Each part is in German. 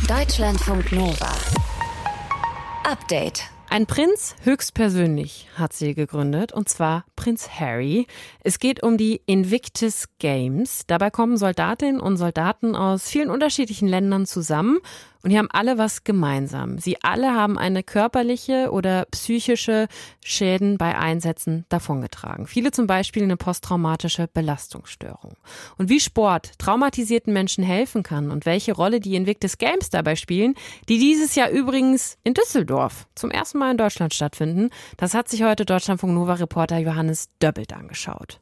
Deutschlandfunk Nova. Update. Ein Prinz höchstpersönlich hat sie gegründet, und zwar Prinz Harry. Es geht um die Invictus Games. Dabei kommen Soldatinnen und Soldaten aus vielen unterschiedlichen Ländern zusammen und die haben alle was gemeinsam. Sie alle haben eine körperliche oder psychische Schäden bei Einsätzen davongetragen. Viele zum Beispiel eine posttraumatische Belastungsstörung. Und wie Sport traumatisierten Menschen helfen kann und welche Rolle die Invictus Games dabei spielen, die dieses Jahr übrigens in Düsseldorf zum ersten Mal in Deutschland stattfinden, das hat sich heute Deutschlandfunk Nova-Reporter Johannes Döppelt angeschaut.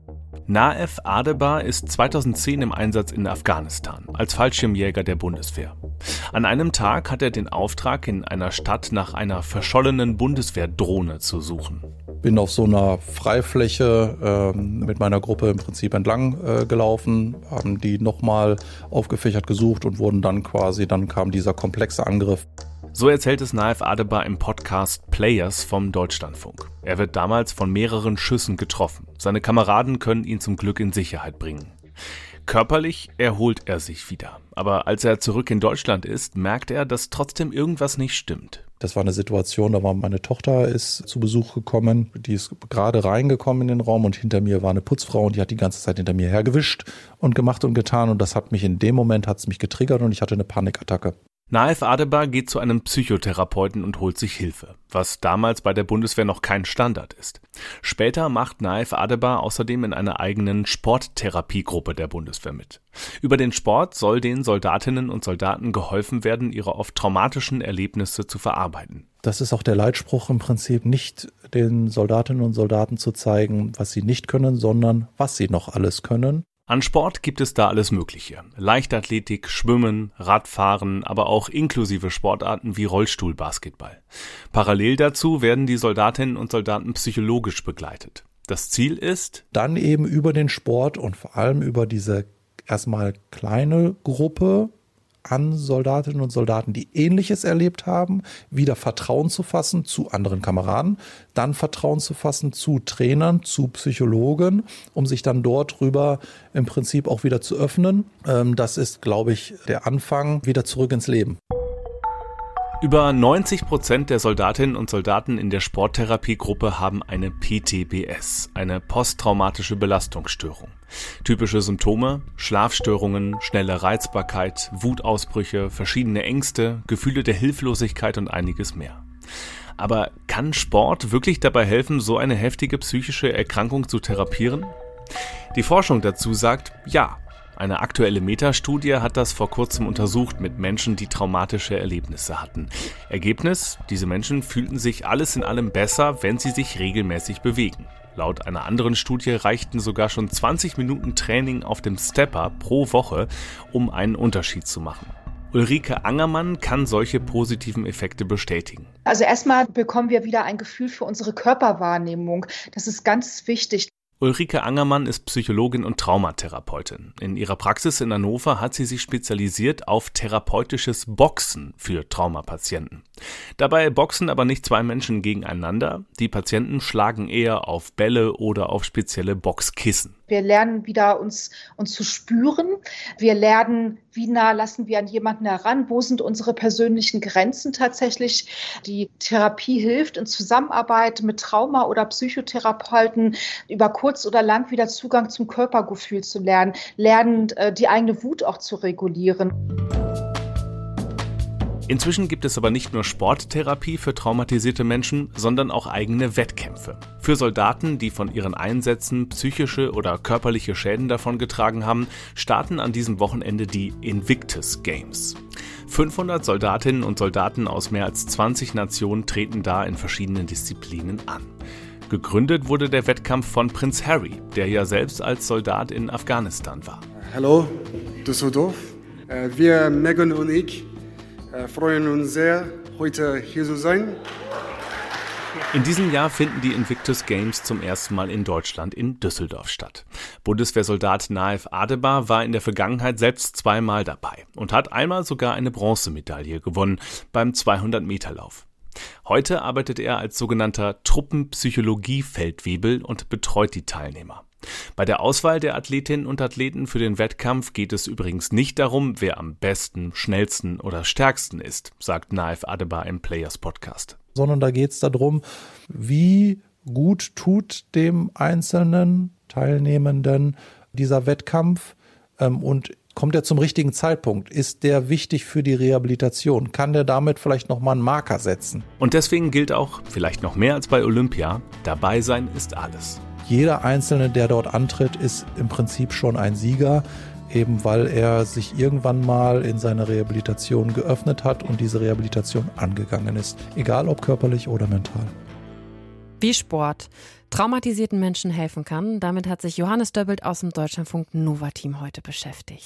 Naif Adebar ist 2010 im Einsatz in Afghanistan als Fallschirmjäger der Bundeswehr. An einem Tag hat er den Auftrag, in einer Stadt nach einer verschollenen Bundeswehrdrohne zu suchen. Bin auf so einer Freifläche mit meiner Gruppe im Prinzip entlang gelaufen, haben die nochmal aufgefächert gesucht und dann kam dieser komplexe Angriff. So erzählt es Naif Adebar im Podcast Players vom Deutschlandfunk. Er wird damals von mehreren Schüssen getroffen. Seine Kameraden können ihn zum Glück in Sicherheit bringen. Körperlich erholt er sich wieder. Aber als er zurück in Deutschland ist, merkt er, dass trotzdem irgendwas nicht stimmt. Das war eine Situation, da war meine Tochter ist zu Besuch gekommen. Die ist gerade reingekommen in den Raum und hinter mir war eine Putzfrau und die hat die ganze Zeit hinter mir hergewischt und gemacht und getan. Und das hat mich in dem Moment getriggert und ich hatte eine Panikattacke. Naif Adebar geht zu einem Psychotherapeuten und holt sich Hilfe, was damals bei der Bundeswehr noch kein Standard ist. Später macht Naif Adebar außerdem in einer eigenen Sporttherapiegruppe der Bundeswehr mit. Über den Sport soll den Soldatinnen und Soldaten geholfen werden, ihre oft traumatischen Erlebnisse zu verarbeiten. Das ist auch der Leitspruch im Prinzip, nicht den Soldatinnen und Soldaten zu zeigen, was sie nicht können, sondern was sie noch alles können. An Sport gibt es da alles Mögliche. Leichtathletik, Schwimmen, Radfahren, aber auch inklusive Sportarten wie Rollstuhlbasketball. Parallel dazu werden die Soldatinnen und Soldaten psychologisch begleitet. Das Ziel ist, dann eben über den Sport und vor allem über diese erstmal kleine Gruppe an Soldatinnen und Soldaten, die Ähnliches erlebt haben, wieder Vertrauen zu fassen zu anderen Kameraden, dann Vertrauen zu fassen zu Trainern, zu Psychologen, um sich dann dort drüber im Prinzip auch wieder zu öffnen. Das ist, glaube ich, der Anfang wieder zurück ins Leben. Über 90% der Soldatinnen und Soldaten in der Sporttherapiegruppe haben eine PTBS, eine posttraumatische Belastungsstörung. Typische Symptome: Schlafstörungen, schnelle Reizbarkeit, Wutausbrüche, verschiedene Ängste, Gefühle der Hilflosigkeit und einiges mehr. Aber kann Sport wirklich dabei helfen, so eine heftige psychische Erkrankung zu therapieren? Die Forschung dazu sagt ja. Eine aktuelle Metastudie hat das vor kurzem untersucht mit Menschen, die traumatische Erlebnisse hatten. Ergebnis: Diese Menschen fühlten sich alles in allem besser, wenn sie sich regelmäßig bewegen. Laut einer anderen Studie reichten sogar schon 20 Minuten Training auf dem Stepper pro Woche, um einen Unterschied zu machen. Ulrike Angermann kann solche positiven Effekte bestätigen. Also erstmal bekommen wir wieder ein Gefühl für unsere Körperwahrnehmung. Das ist ganz wichtig. Ulrike Angermann ist Psychologin und Traumatherapeutin. In ihrer Praxis in Hannover hat sie sich spezialisiert auf therapeutisches Boxen für Traumapatienten. Dabei boxen aber nicht zwei Menschen gegeneinander. Die Patienten schlagen eher auf Bälle oder auf spezielle Boxkissen. Wir lernen wieder uns zu spüren. Wir lernen, wie nah lassen wir an jemanden heran, wo sind unsere persönlichen Grenzen tatsächlich. Die Therapie hilft in Zusammenarbeit mit Trauma- oder Psychotherapeuten über kurz oder lang wieder Zugang zum Körpergefühl zu lernen, die eigene Wut auch zu regulieren. Inzwischen gibt es aber nicht nur Sporttherapie für traumatisierte Menschen, sondern auch eigene Wettkämpfe. Für Soldaten, die von ihren Einsätzen psychische oder körperliche Schäden davongetragen haben, starten an diesem Wochenende die Invictus Games. 500 Soldatinnen und Soldaten aus mehr als 20 Nationen treten da in verschiedenen Disziplinen an. Gegründet wurde der Wettkampf von Prinz Harry, der ja selbst als Soldat in Afghanistan war. Hallo, Düsseldorf. Wir, Megan und ich, freuen uns sehr, heute hier zu sein. In diesem Jahr finden die Invictus Games zum ersten Mal in Deutschland in Düsseldorf statt. Bundeswehrsoldat Naif Adebar war in der Vergangenheit selbst zweimal dabei und hat einmal sogar eine Bronzemedaille gewonnen beim 200-Meter-Lauf. Heute arbeitet er als sogenannter Truppenpsychologie-Feldwebel und betreut die Teilnehmer. Bei der Auswahl der Athletinnen und Athleten für den Wettkampf geht es übrigens nicht darum, wer am besten, schnellsten oder stärksten ist, sagt Naif Adeba im Players Podcast. Sondern da geht es darum, wie gut tut dem einzelnen Teilnehmenden dieser Wettkampf und kommt er zum richtigen Zeitpunkt? Ist der wichtig für die Rehabilitation? Kann der damit vielleicht nochmal einen Marker setzen? Und deswegen gilt auch, vielleicht noch mehr als bei Olympia, dabei sein ist alles. Jeder Einzelne, der dort antritt, ist im Prinzip schon ein Sieger, eben weil er sich irgendwann mal in seiner Rehabilitation geöffnet hat und diese Rehabilitation angegangen ist, egal ob körperlich oder mental. Wie Sport traumatisierten Menschen helfen kann, damit hat sich Johannes Döbbelt aus dem Deutschlandfunk Nova-Team heute beschäftigt.